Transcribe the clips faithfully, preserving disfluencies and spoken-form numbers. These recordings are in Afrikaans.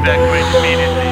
evacuate immediately.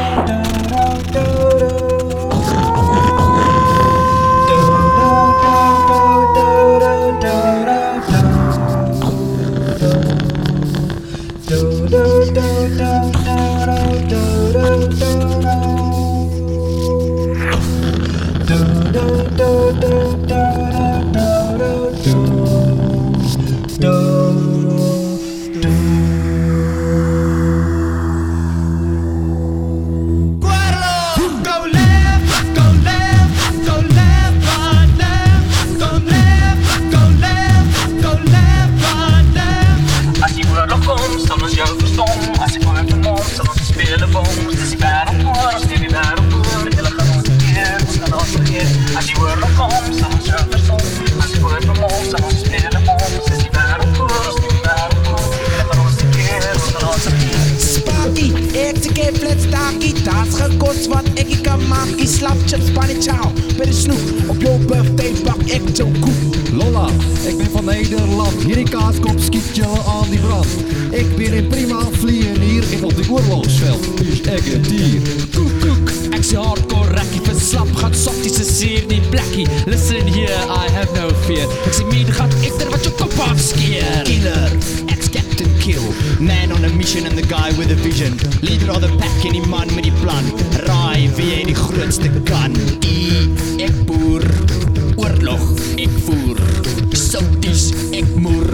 Daar's gekos wat ek nie kan maak. Die slap chips, bunny chow, bij de snoep. Op jouw birthday bak ek jou koek. Lola, ik ben van Nederland. Hier in Kaaskop schiet je aan die brand. Ik ben in prima vliegen hier in op die oorlogsveld. Is ek een dier. Koek, koek, ek sê hardcore rakkie. Verslap, gaat softies is hier die plekkie. Listen here, I have no fear. Ek sê mede gaat ek ter wat jou kop afskeer. Killer, ex-Captain Kill. Man on a mission and the guy with a vision. Leader of the pack en die man met die plan. Raai wie jy die grootste kan. I, ek boer. Oorlog, ek voer. Souties, ek moer.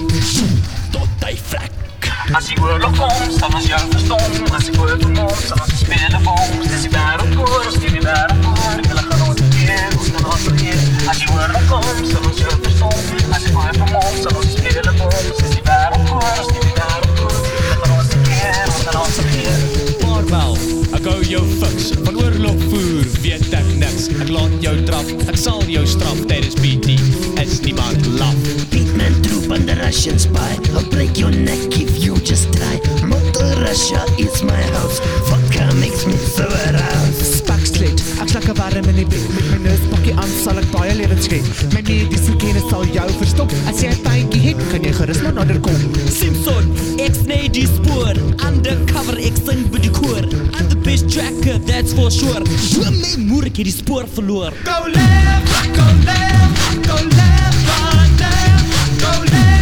Tot hy vrek. As die oorlog kom, sal ons jou verstom. As die oorlog kom, sal ons spelen boms. Dis die wereldkoor, ons die wereldkoor. Julle gaan ons keer, ons gaan ons keer. As die oorlog kom, sal ons jou verstom. As die oorlog kom, sal ons spelen boms. Dis die wereldkoor, ons die wereldkoor. Julle gaan ons keer, ons gaan ons keer. Vaarwel, ek hou jou fiks. Van oorlog voer, weet ek niks. Ek laat jou draf, ek sal jou straf. Tijdens P T is niemand laf. Pitman troop on the Russian spy. I'll break your neck if you just try. Mother Russia is my house. Vodka makes me so aroused. Spakslet, ek slak 'n warm in die bed. Met my neuspakkie aan sal ek baie lewens red. My mediese kennis sal jou verstop. As jy 'n tydjie het, kan jy gerus maar nader kom. Simpson, ek sny die spoor. Undercover, ek sing by die koor. I'm the best tracker, that's for sure. Hoe my moer ek het die spoor verloor. Go left, go left, go left, go left, go left.